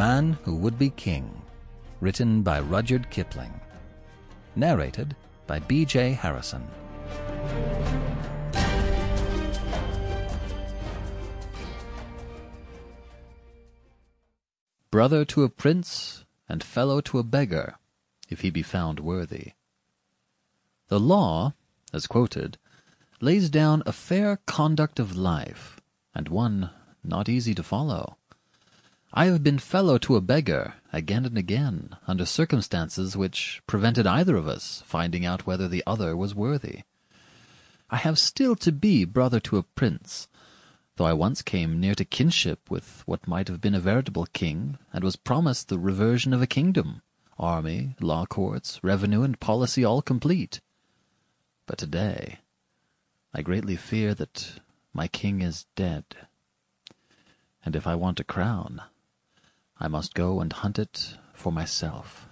Man Who Would Be King, written by Rudyard Kipling. Narrated by B.J. Harrison. Brother to a prince, and fellow to a beggar, if he be found worthy. The law, as quoted, lays down a fair conduct of life, and one not easy to follow. I have been fellow to a beggar again and again, under circumstances which prevented either of us finding out whether the other was worthy. I have still to be brother to a prince, though I once came near to kinship with what might have been a veritable king, and was promised the reversion of a kingdom, army, law courts, revenue, and policy all complete. But today I greatly fear that my king is dead, and if I want a crown, I must go and hunt it for myself.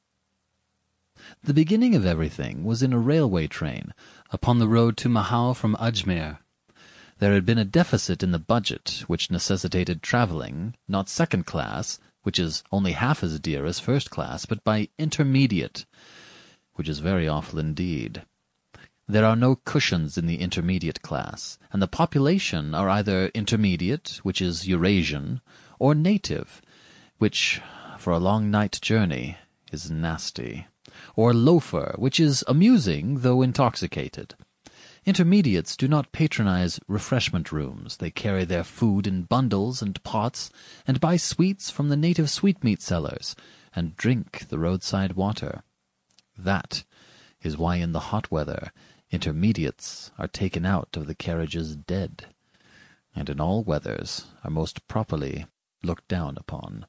The beginning of everything was in a railway train upon the road to Mahal from Ajmer. There had been a deficit in the budget which necessitated travelling, not second class, which is only half as dear as first class, but by intermediate, which is very awful indeed. There are no cushions in the intermediate class, and the population are either intermediate, which is Eurasian, or native, which, for a long night journey, is nasty, or loafer, which is amusing though intoxicated. Intermediates do not patronize refreshment rooms. They carry their food in bundles and pots, and buy sweets from the native sweetmeat sellers, and drink the roadside water. That is why in the hot weather intermediates are taken out of the carriages dead, and in all weathers are most properly looked down upon.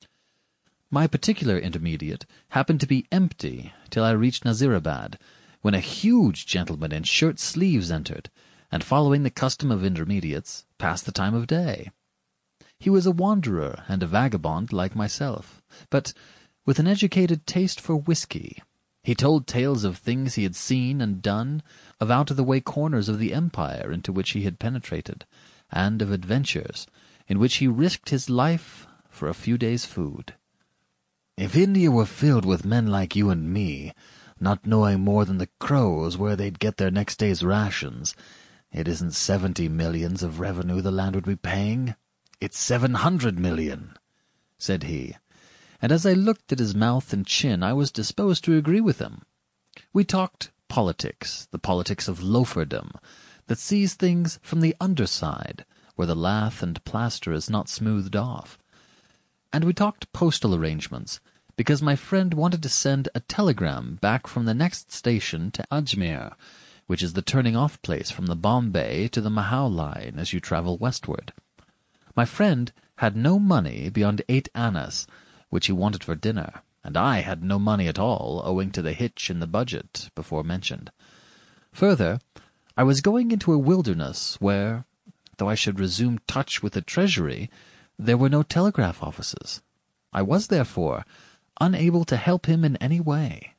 My particular intermediate happened to be empty till I reached Nazirabad, when a huge gentleman in shirt-sleeves entered, and following the custom of intermediates, passed the time of day. He was a wanderer and a vagabond like myself, but with an educated taste for whiskey. He told tales of things he had seen and done, of out-of-the-way corners of the empire into which he had penetrated, and of adventures in which he risked his life for a few days' food. "If India were filled with men like you and me, not knowing more than the crows where they'd get their next day's rations, it isn't 70 millions of revenue the land would be paying. It's 700 million, said he, and as I looked at his mouth and chin I was disposed to agree with him. We talked politics, the politics of loaferdom, that sees things from the underside, where the lath and plaster is not smoothed off. And we talked postal arrangements, because my friend wanted to send a telegram back from the next station to Ajmer, which is the turning-off place from the Bombay to the Mahal line as you travel westward. My friend had no money beyond 8 annas, which he wanted for dinner, and I had no money at all, owing to the hitch in the budget before mentioned. Further, I was going into a wilderness where, though I should resume touch with the Treasury, there were no telegraph offices. I was, therefore, unable to help him in any way.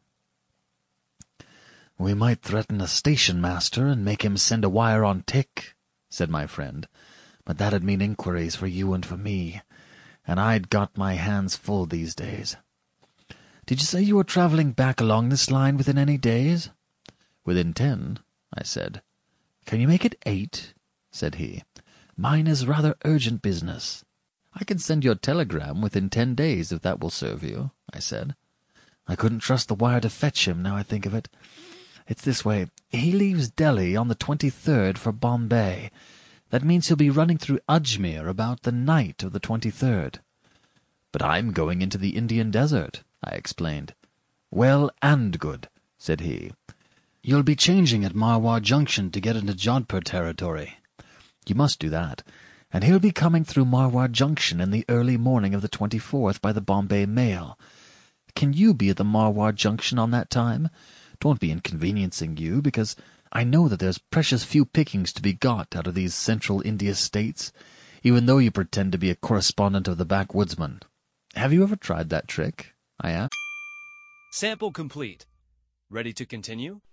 "We might threaten a station-master and make him send a wire on tick," said my friend, "but that'd mean inquiries for you and for me, and I'd got my hands full these days. Did you say you were travelling back along this line within any days?" "Within 10, I said. "Can you make it 8? Said he. "Mine is rather urgent business." "I can send you a telegram within 10 days, if that will serve you," I said. "I couldn't trust the wire to fetch him, now I think of it. It's this way. He leaves Delhi on the 23rd for Bombay. That means he'll be running through Ajmer about the night of the 23rd. "But I'm going into the Indian desert," I explained. "Well and good," said he. "You'll be changing at Marwar Junction to get into Jodhpur territory. You must do that. And he'll be coming through Marwar Junction in the early morning of the 24th by the Bombay mail. Can you be at the Marwar Junction on that time? Don't be inconveniencing you, because I know that there's precious few pickings to be got out of these central India states, even though you pretend to be a correspondent of the backwoodsman. Have you ever tried that trick?" I asked. Sample complete. Ready to continue?